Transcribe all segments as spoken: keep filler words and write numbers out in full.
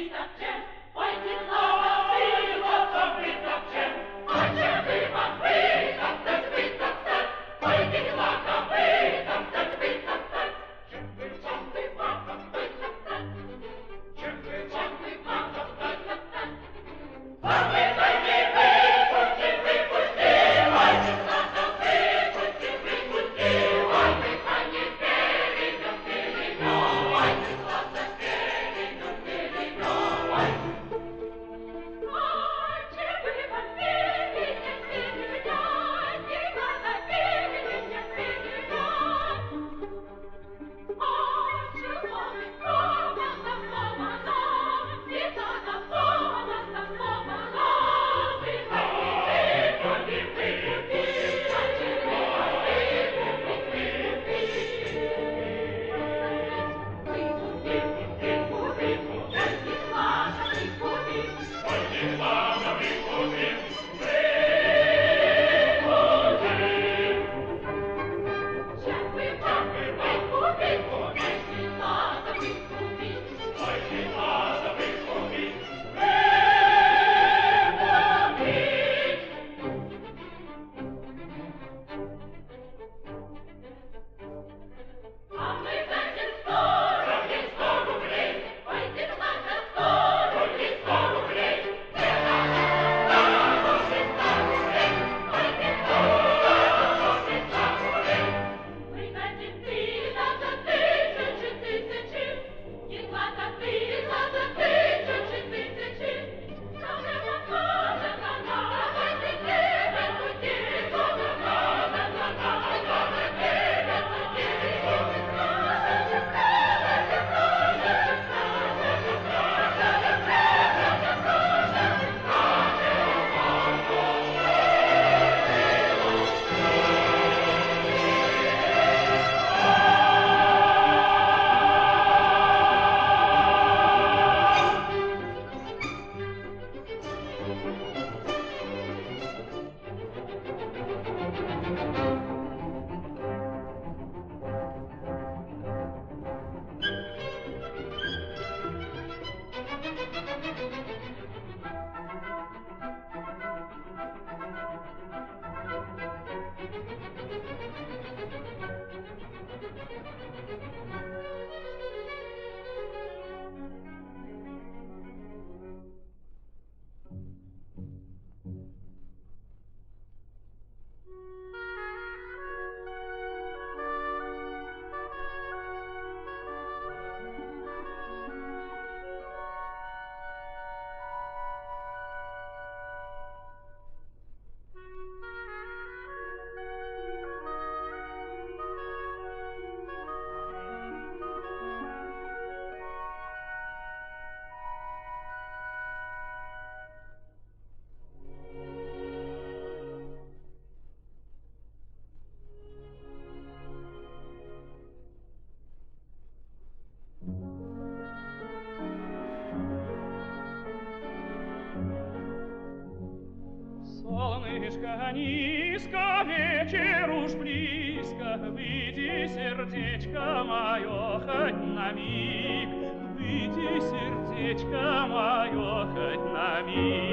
Солнышко низко, вечер уж близко, выйди, сердечко мое, хоть на миг, выйди, сердечко мое, хоть на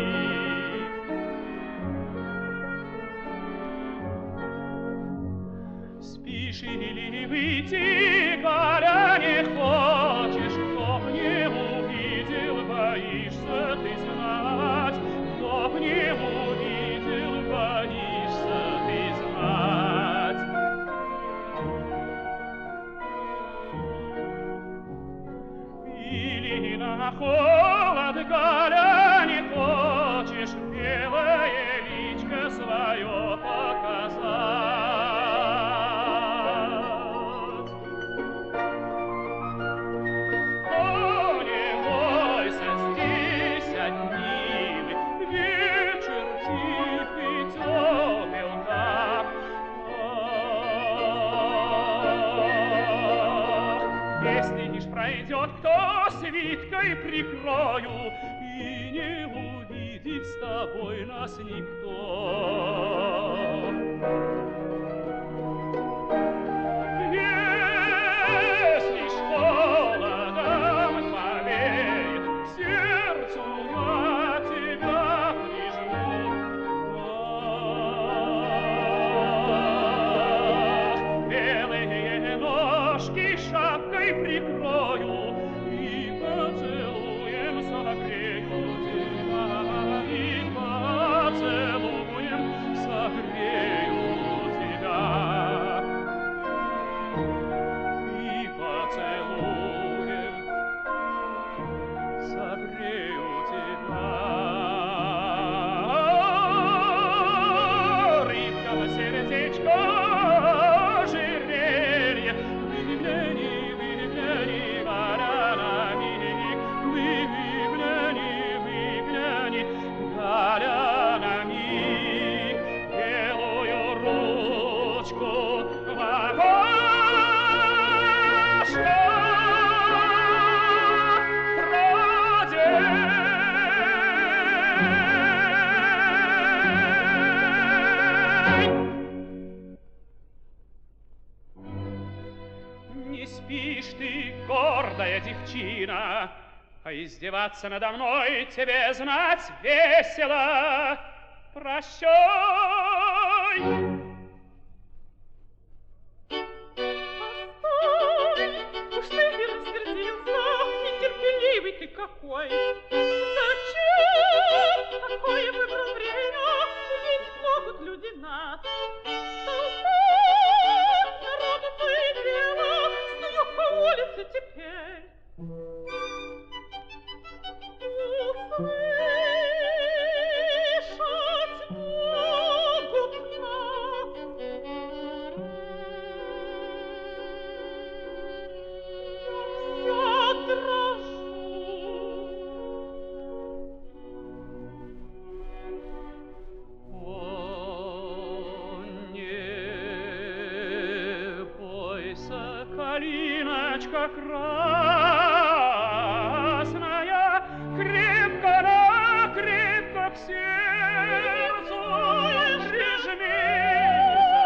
миг. Спишь или выйти, Галя, не хочешь, кто б не увидел, боишься ты знать, кто б не увидел, боишься ты знать. Или на холод, Галя, не хочешь, белое личко свое показать. Пройдет кто свиткой прикрою, и не увидит с тобой нас никто. Если ж холодом повеет, все А издеваться надо мной тебе знать весело. Прощай! Постой! Уж ты и рассердился, нетерпеливый ты какой! Зачем такое выбрал время? Увидеть могут люди нас. Толпа народу то и дело снует по улице теперь. Услышать могут нас. Я вся дрожу. О, не бойся, калиночка красная, крепко-накрепко к сердцу прижмися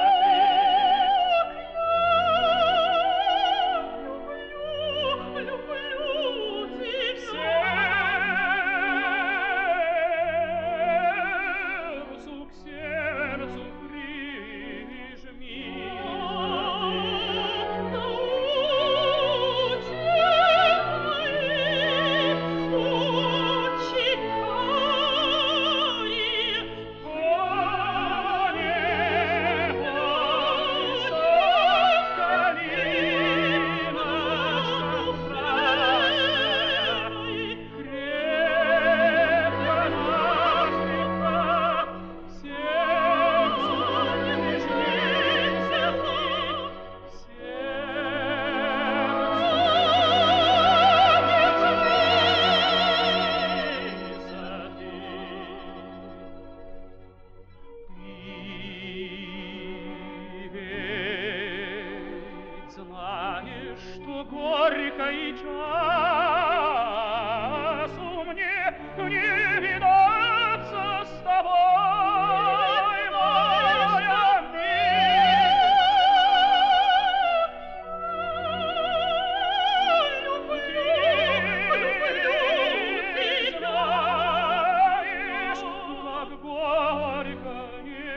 ты. Люблю, люблю тебя. Сердцу к сердцу прижмися. Что горький часу мне не видаться с тобой, моя милая. Люблю, люблю тебя. Знаешь, как горько не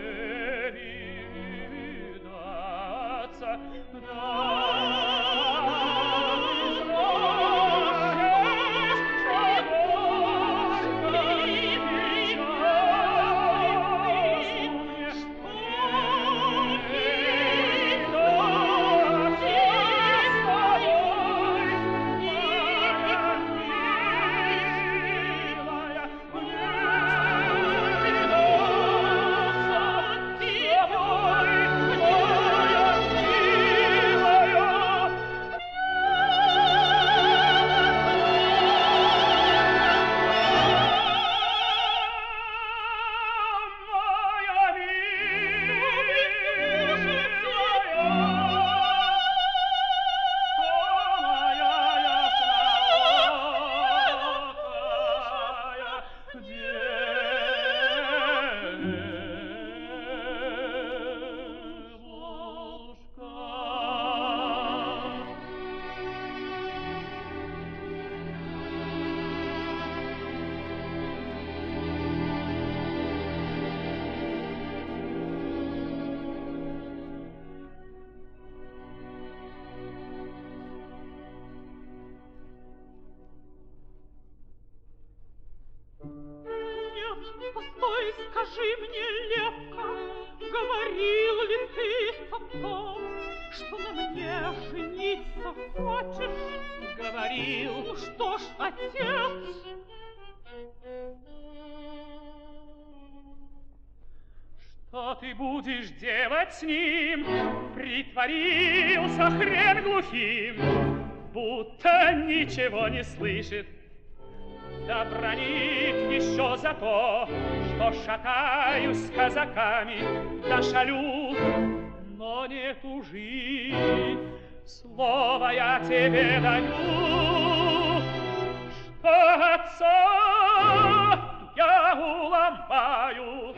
видаться. Постой, скажи мне, Левка, говорил ли ты о том, что на мне жениться хочешь? Говорил. Ну что ж, отец? Что ты будешь делать с ним? Притворился хрен глухим, будто ничего не слышит. Да бранит еще за то, что шатаюсь с казаками, да шалю, но не тужи, слово я тебе даю, что отца я уломаю.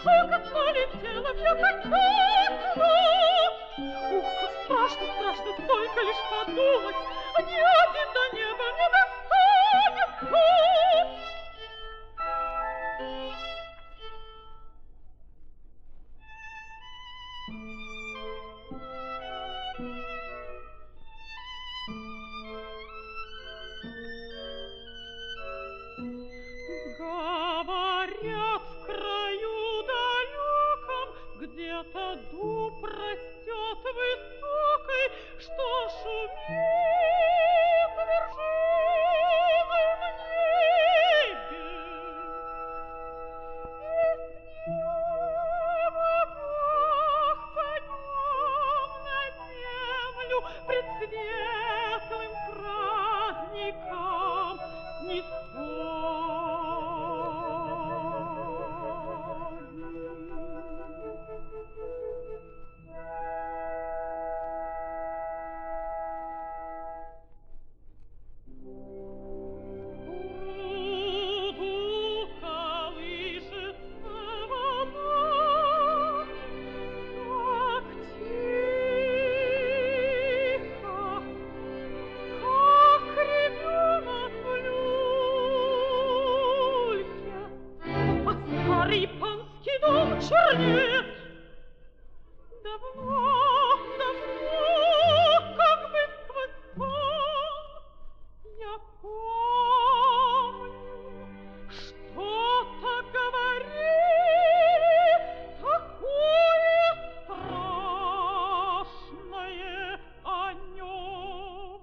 шокот налетела, я хотела. Ух, как страшно, страшно, только лишь подумать, ни один до неба не достанется. Говорят, в краю далеком где-то дуб растет высокий, что шумит вершиной в небе. И с неба Бог поднем на землю пред светлым праздником снисходит. Чернет. Давно, давно, как бы сквозь сон, я помню, что-то говорит такое страшное о нем.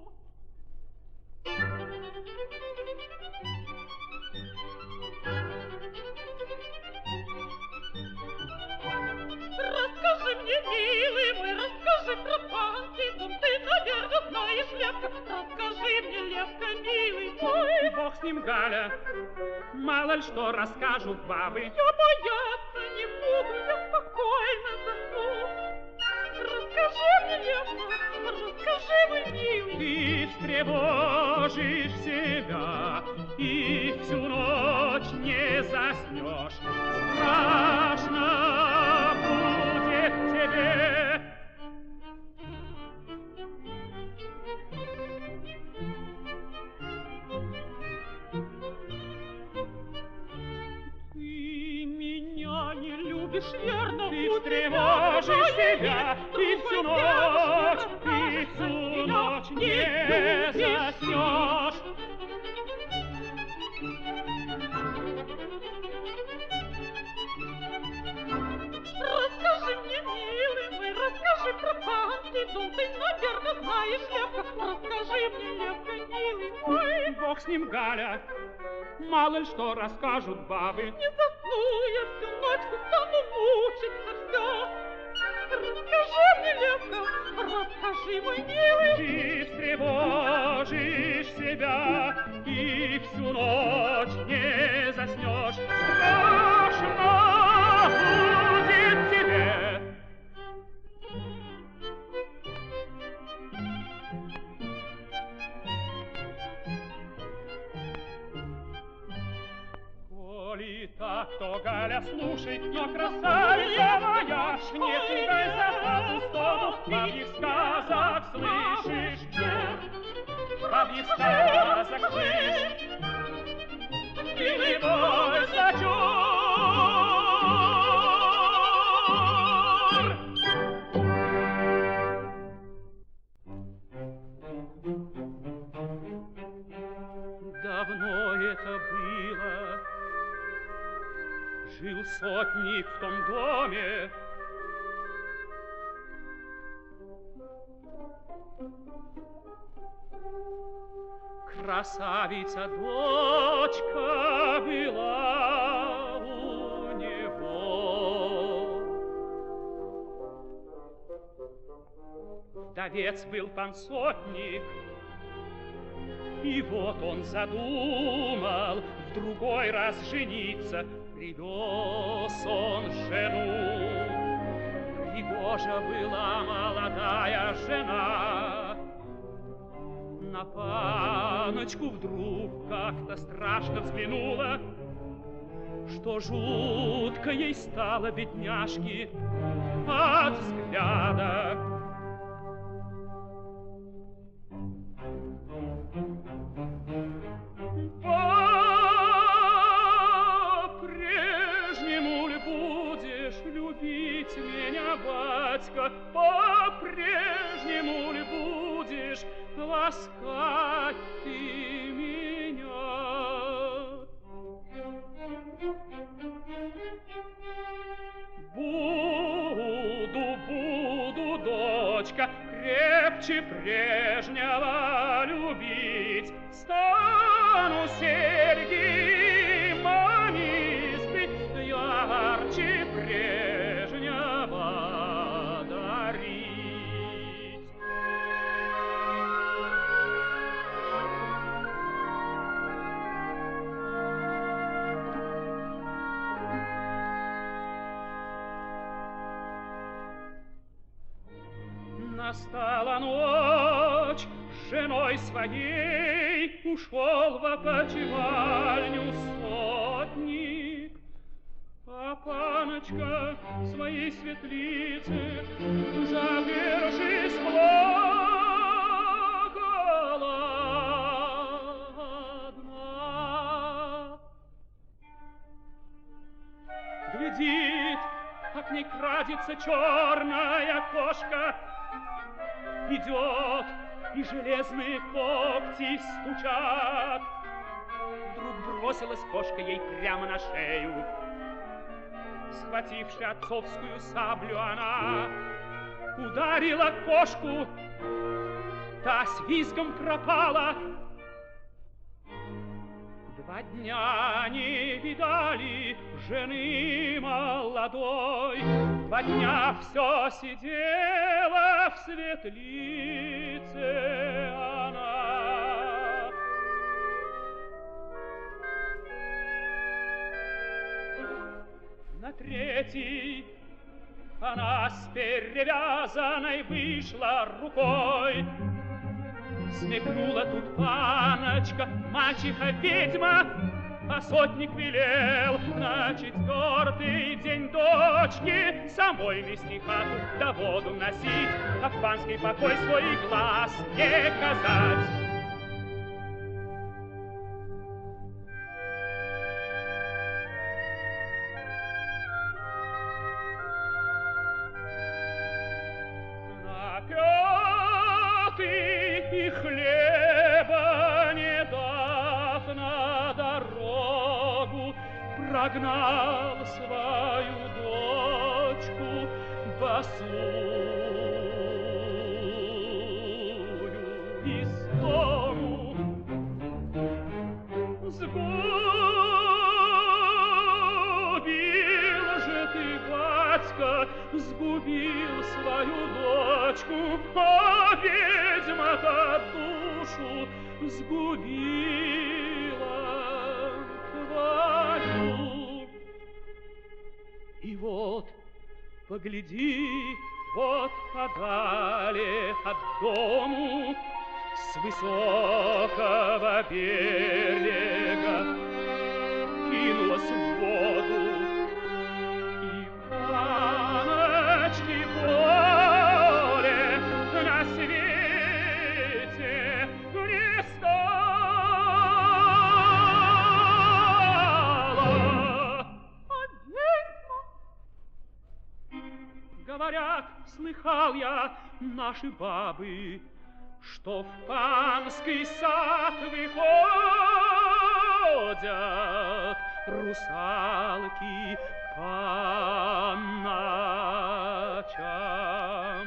Расскажи мне, милый мой, расскажи про панкину, ты, наверное, знаешь, Левка. Расскажи мне, Левка, милый мой. Бог с ним, Галя, мало ли что расскажут бабы. Я бояться не буду, я спокойно засну. Расскажи мне, Левка, расскажи мой милый. Ты встревожишь себя и всю ночь не заснешь. Страшно будет тебе. Ты меня не любишь, верно? Ты встревожишь себя и всю ночь, и всю ночь не заснешь. Расскажи мне, милый мой, расскажи про панкину, ты, наверное, знаешь, Левка. Расскажи мне, Левка, милый мой. Бог с ним, Галя, мало ли что расскажут бабы. Не засну я всю ночку, стану мучиться все. Расскажи мне, Левка, расскажи, мой милый. Ты встревожишь себя и всю ночь не заснешь. Страшно будет тебе. Коли так, то, Галя, слушай, но красавица моя, не цепляйся по пустому, в бабьих сказах слышишь, в бабьих сказах слышишь, милый мой зачер. Давно это было. Жил сотник в том доме. Красавица дочка была у него. Вдовец был там сотник, и вот он задумал в другой раз жениться. Привез он жену. Пригожа была молодая жена. На паночку вдруг как-то страшно взглянула. что жутко ей стало, бедняжки, от взгляда. По-прежнему ли будешь любить меня, батька? По-прежнему ли будешь ласкать ты меня? Буду, буду, дочка, крепче прежнего любить. Стану серьги манисты ярче прежнего дарить. Настала ночь, с женой своей ушел в опочивальню сотник, а паночка в своей светлице, запершись, плакала одна. Глядит, как к ней крадется черная кошка, идет, и железные когти стучат. Вдруг бросилась кошка ей прямо на шею. Схвативши отцовскую саблю, она ударила кошку, та с визгом пропала. Два дня не видали жены молодой, два дня все сидела в светлице она. На третий она с перевязанной вышла рукой. Смекнула тут паночка, мачеха-ведьма, а сотник велел на четвертый день дочки самой вести хату да воду носить, а в панский покой свой глаз не казать. И хлеба не дав на дорогу, прогнал свою дочку босую из дому. Сгубил же ты, батька, сгубил свою дочку, а ведьма-то душу сгубила твою. И вот, погляди, вот подали от дому с высокого берега кинулась в воду, и паночки более на свете не стало. А ведьма? Говорят, слыхал я, наши бабы, что в панский сад выходят русалки по ночам.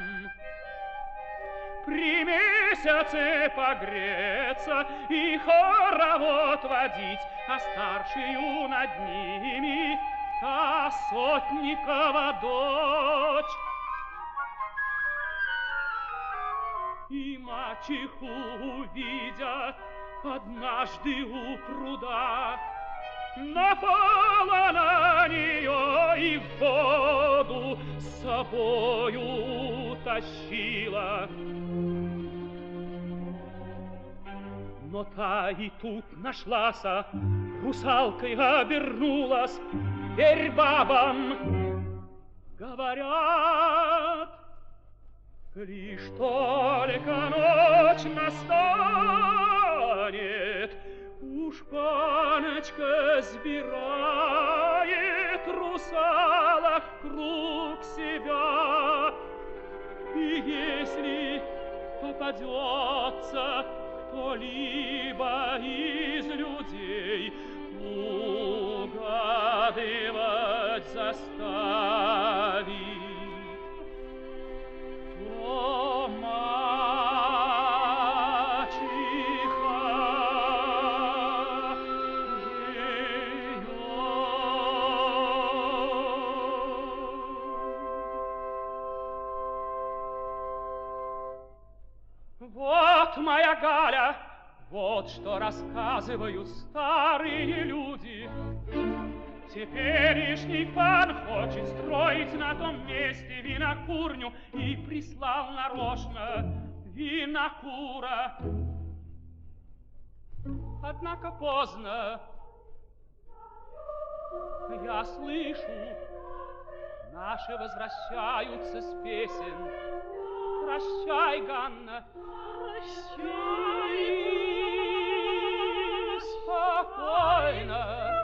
При месяце погреться и хоровод водить, а старшую над ними та сотникова дочь. И мачеху увидят однажды у пруда, напала на нее и в воду с собою тащила. Но та и тут нашлася русалкой обернулась, теперь бабам говорят, лишь только ночь настанет, уж паночка сбирает русалок круг себя. И если попадется кто-либо из людей, угадывать заставит, то мачеха ее. Вот моя Галя, вот что рассказывают старые люди. Теперешний пан хочет строить на том месте винокурню и прислал нарочно винокура. Однако поздно. Я слышу, наши возвращаются с песен. Прощай, Ганна. Прощай. Спокойно.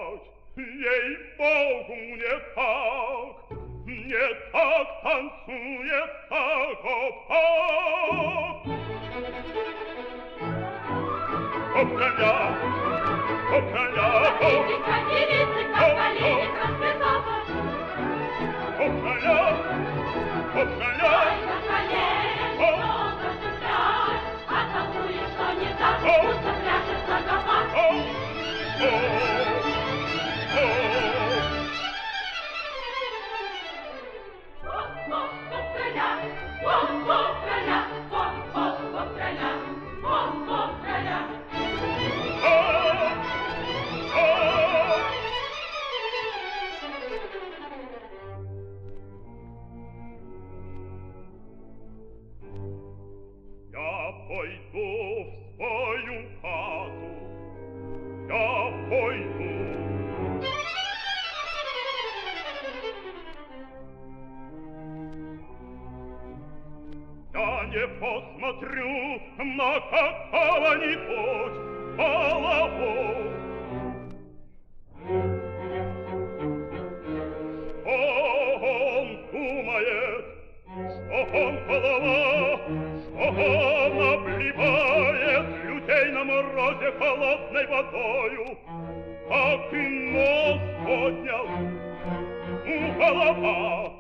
Ей-богу, не так, не так танцуй. короля, о короля, Девица, девица, как олень распрягался. о короля, о короля, Ай, как олень, долго цепляет, а толкует, что не так, будто пляшет Сагапан. о, о, о. Я пойду в свою хату, я пойду. Я не посмотрю на какого-нибудь балабу. Он думает, что он голова, что он обливает людей на морозе холодной водою, так и нос поднял. Ну, голова,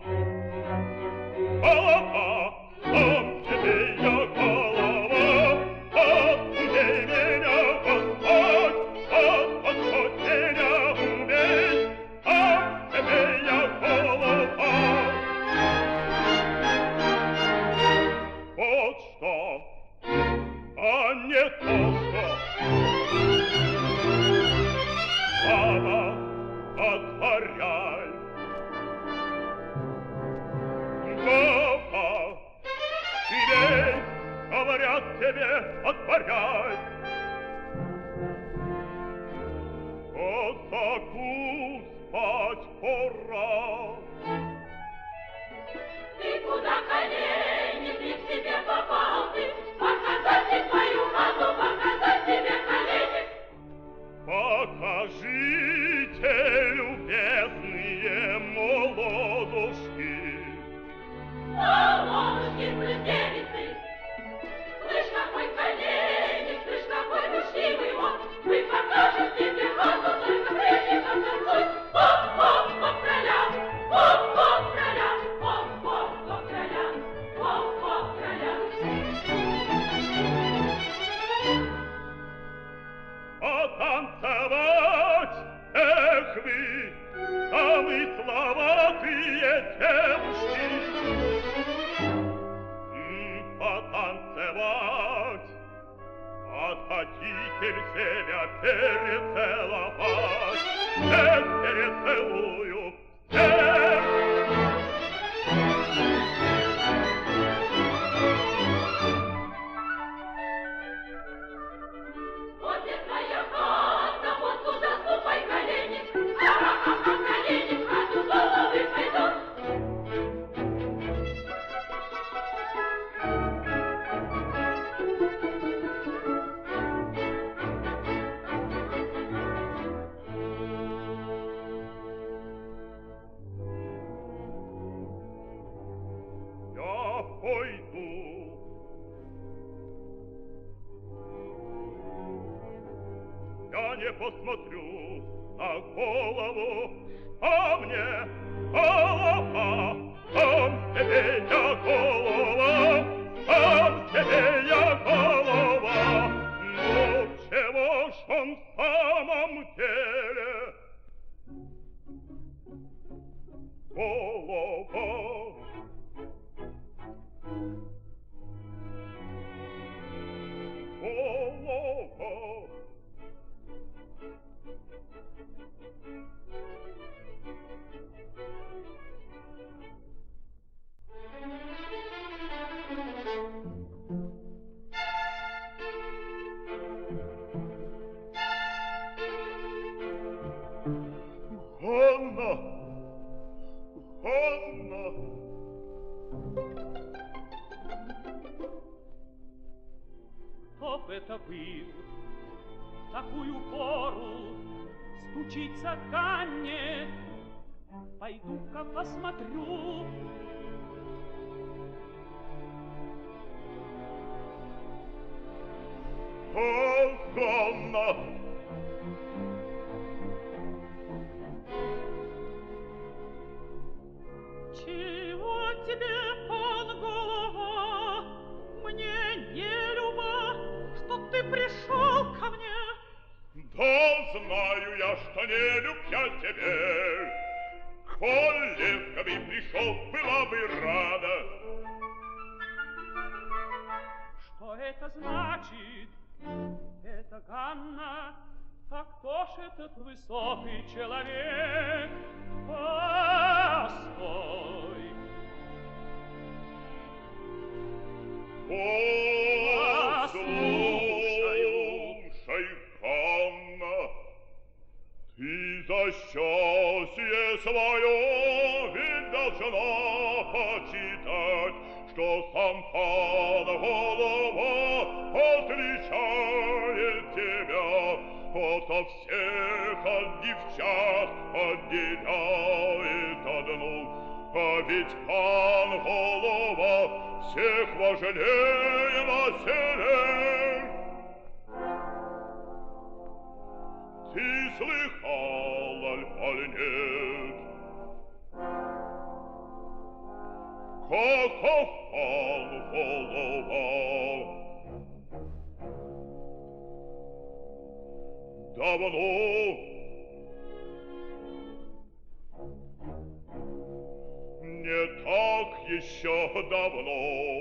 голова, сам себе я голова, отсудей меня, Господь, от Господь меня умей, сам себе я голова. Вот что, а не то, что. Баба, отворяй. Баба, тебе, говорят тебе, отворяй. Косаку спать пора. Ты куда, коленник, не к себе попал ты? Показать твою хату, показать тебе, коленник. Покажите, любезные молодушки. Молодушки плюс девицы. Слышь, какой коленник, слышь, какой рушливый он. Мы покажем тебе хату, только прежде потанцуй. Оп-оп, оп-краля, оп-оп, краля, оп-оп, оп-краля, оп-оп, краля. Потанцевать, эх вы, замысловатые девушки. М, потанцевать, отходите себя перецеловать. Всех перецелую, всех. Вот где твоя хата, вот туда ступай, коленник. Ха-ха-ха, коленник, в хату головы пойдут. Я пойду. Я не посмотрю на голову, а мне голова, сам себе я голова, сам себе я голова. Ну, чего ж он в самом деле? Голова. Голова. Ганна! Ганна! Кто б это был в такую пору стучится к Анне? Пойду-ка посмотрю. Ганна! Ганна. Чего тебе, пан голова? Мне не любо, что ты пришел ко мне. Да знаю я, что не люб я тебе. Коли бы пришел, была бы рада. Что это значит? Это Ганна. А кто ж этот высокий человек? Постой. Послушай, Ганна, ты за счастье свое ведь должна почитать, что сам пан голова отличает тебя ото всех от девчат, отделяет одну. А ведь пан голова всех важнее на селе. Ты слыхал, аль, аль нет? Каков пан голова? Давно не так еще давно.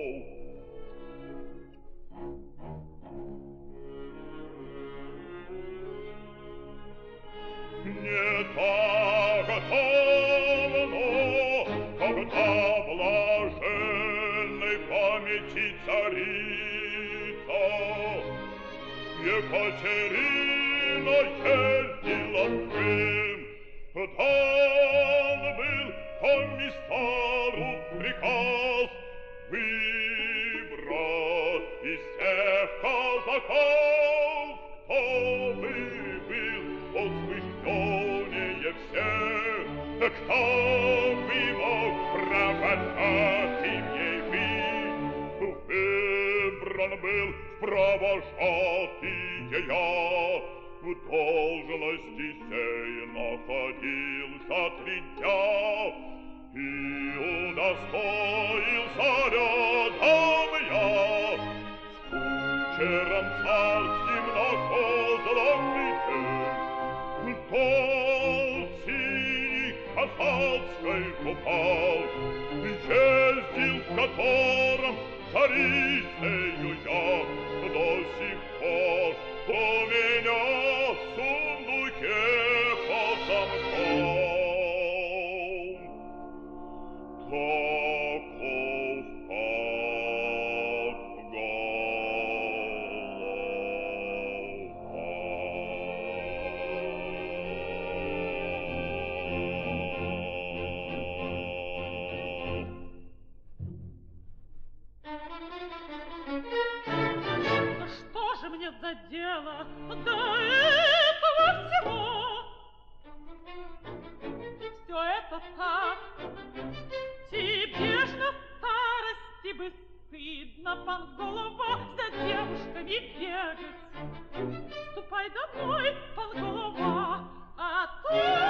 Не так давно, когда блаженной памяти царица Екатерина ездила в Крым, дан был комиссару приказ выбрать из всех казаков, кто бы был посвященнее всех, кто бы мог провожать им ей жизнь. Выбран был провожатый я, в должности сей находился три дня и удостоился рядом я с кучером царским на козлах лететь. Тот синий казацкой купал, ездил в котором царицею я до сих пор у меня в сундуке под замком. Таков пан голова. Что же мне за дело до этого всего? Все это так. Тебе ж на старости бы стыдно, пан голова, за девушками бегать. Ступай домой, пан голова, а то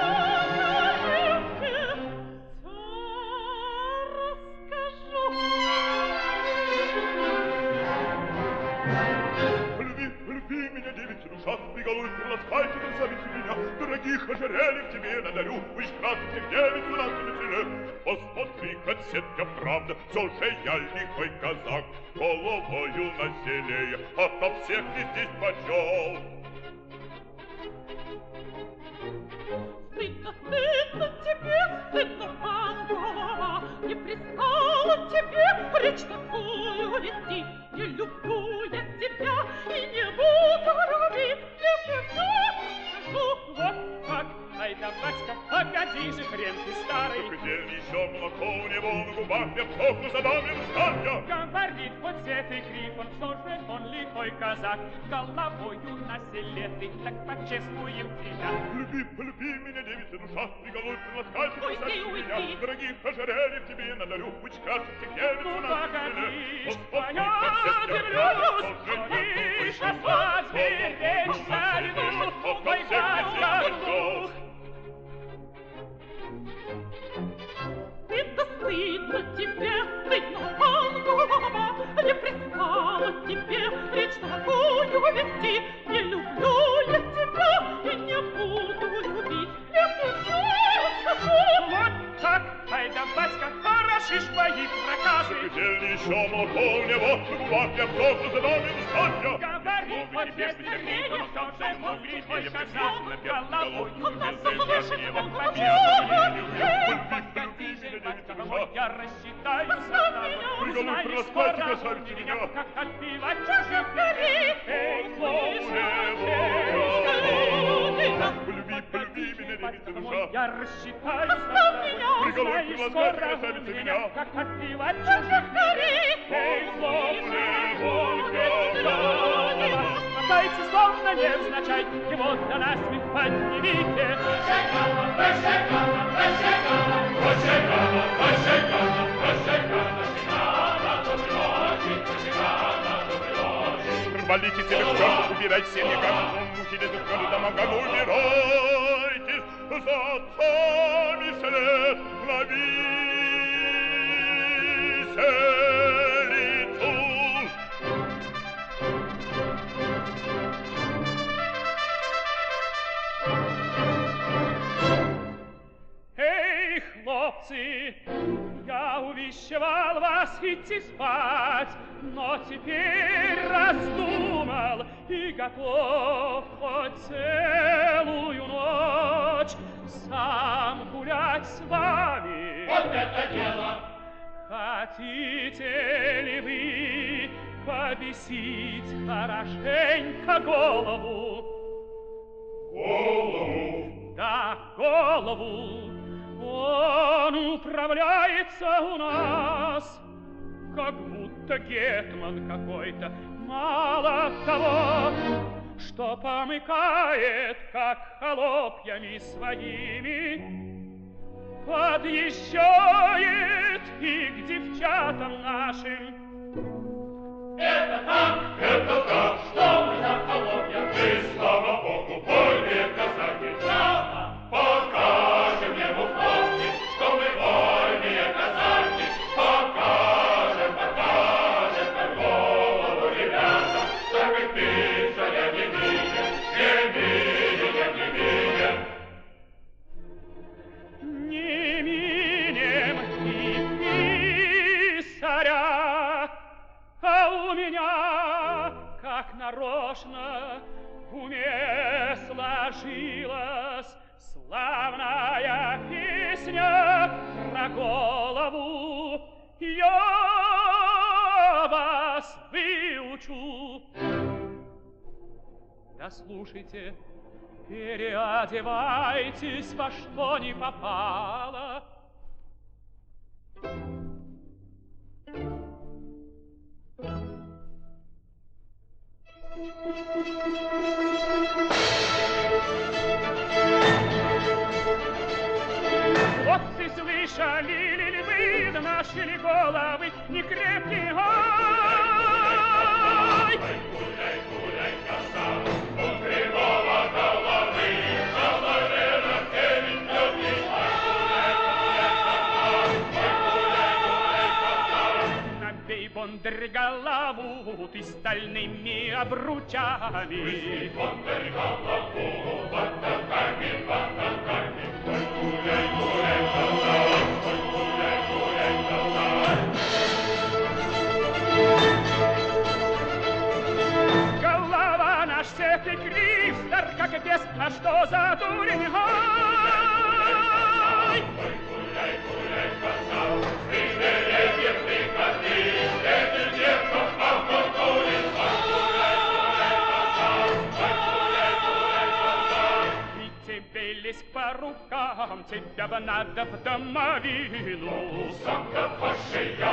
я все расскажу. Люби, люби меня, девичья душа, приголуй, приласкайте, красавицу меня, дорогих ожерельев тебе надарю, вышкратных девицу на целе. Посмотри, хоть сетка правда, все же я лихой казак, головою населее, ото всех ты здесь почел. Стыдно, стыдно тебе, стыдно, пан голова, не пристало тебе речь такую вести. Не люблю я тебя и не буду любить, если вновь скажу. Вот как, ай да, батька, погоди же, хрен ты старый. Где еще молоко у него на губах, я плохо задам им знать. Говорит, вот сетый грифон, все же он лихой казак, головою на селе ты, так почествуем тебя. Люби, полюби меня, девица душа, приголуй, приласкайте, Уйди, красавицу меня, уйди. дорогих ожерельев тебе надарю, вышкратных девицу Ну, на погоди, целе. я удивлюсь, что ты сейчас возьми лети, не люблю я тебя и не буду любить. Это все скажу. Вот так, ай да, батька, хорошишь мои проказы. Где еще молоков не вот в губах, я взохну за нами устать я. Говори, вот без терпения, все же мудрый твой казак, головой я рассчитаюсь с тобой. Знаешь, скоро меня, как отбивать чужих дверей. Эй, слушай, Полюби, полюби меня, девица душа. я рассчитаюсь с тобой. Приголубь, Знаешь, приглашай, скоро красавица, меня. как отбивать чужих дверей. Эй, слушай, Мотайте, словно невзначай, его до насмех поднимите. Валите себе в чёрт, убирайте все неганы, мухи лезут в году домам, гону, убирайтесь, за отцами след на виселицу. Эй, хлопцы, я увещевал вас идти спать, но теперь раздумал и готов хоть целую ночь сам гулять с вами. Вот это дело! Хотите ли вы побесить хорошенько голову? Голову! Да, голову. Он управляется у нас, как будто гетман какой-то. Мало того, что помыкает, как холопьями своими, подъезжает и к девчатам нашим. Это так, это так, что мы за холопья? Ты, слава Богу, вольные казаки. Право, Покажем ему, хлопцы, что мы вольные казаки. Покажем, покажем на голову, ребята, так как писаря не видим, не видим, не видим. Не минем и писаря, а у меня, как нарочно, в уме сложилась славная песня про голову. Я вас выучу. Да слушайте, переодевайтесь во что ни попало. Хлопцы, слышали ли вы, наши ли головы не крепкие? Ай! Гуляй, гуляй, коса, у кривого головы, голове ракеть лётный. Набей, бондарь, голову ты стальными обручами. Бондарь, голову, бандаками, бандаками. Ой, гуляй, гуляй, коса, ой, гуляй, гуляй, коса. Голова наш всех и крив, стар как бес, а что за дурень? Ай! Ой, гуляй, гуляй, коса, ты деревьев ты катись, этих девков обкуркулись. Ой, гуляй, гуляй, коса, ой, гуляй, гуляй, коса. И тебе лезть по рукам, тебя бы надо в домовину. Самка пошия,